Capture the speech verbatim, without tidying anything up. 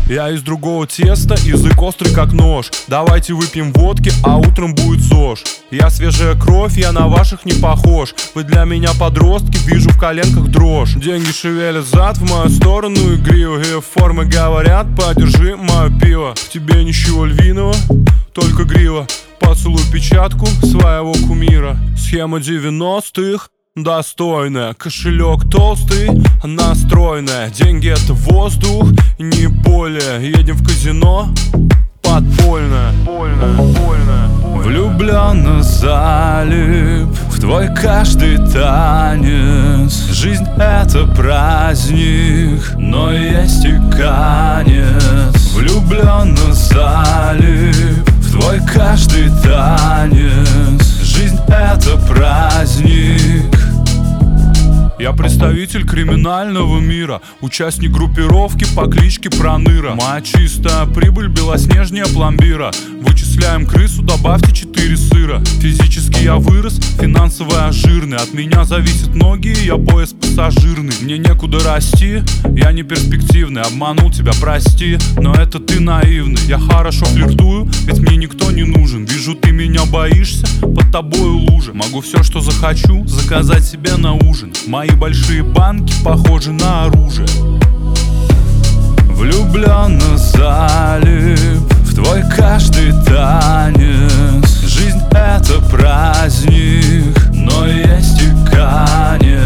Я из другого теста, язык острый как нож. Давайте выпьем водки, а утром будет ЗОЖ. Я свежая кровь, я на ваших не похож. Вы для меня подростки, вижу в коленках дрожь. Деньги шевелят зад в мою сторону игриво. И формы говорят, подержи мое пиво. В тебе ничего львиного, только грива. Поцелуй печатку своего кумира. Схема девяностых достойная, кошелек толстый, настроенная. Деньги это воздух, не более. Едем в казино, подпольное, больно, больно, больно. Влюбленно залип в твой каждый танец. Жизнь это праздник, но есть и конец. Влюбленно залип в твой каждый танец. Жизнь это праздник. Я представитель криминального мира, участник группировки по кличке Проныра. Моя чистая прибыль белоснежнее пломбира. Вычисляем крысу, добавьте четыре сыра. Физически я вырос, финансово я жирный. От меня зависят ноги, я пояс пассажирный. Мне некуда расти, я не перспективный. Обманул тебя, прости, но это ты наивный. Я хорошо флиртую, ведь мне никто не нужен. Вижу, ты меня боишься, под тобою лужа. Могу все, что захочу, заказать себе на ужин. Мои большие банки похожи на оружие. Влюбленно залип в твой каждый танец. Жизнь это праздник, но есть и конец.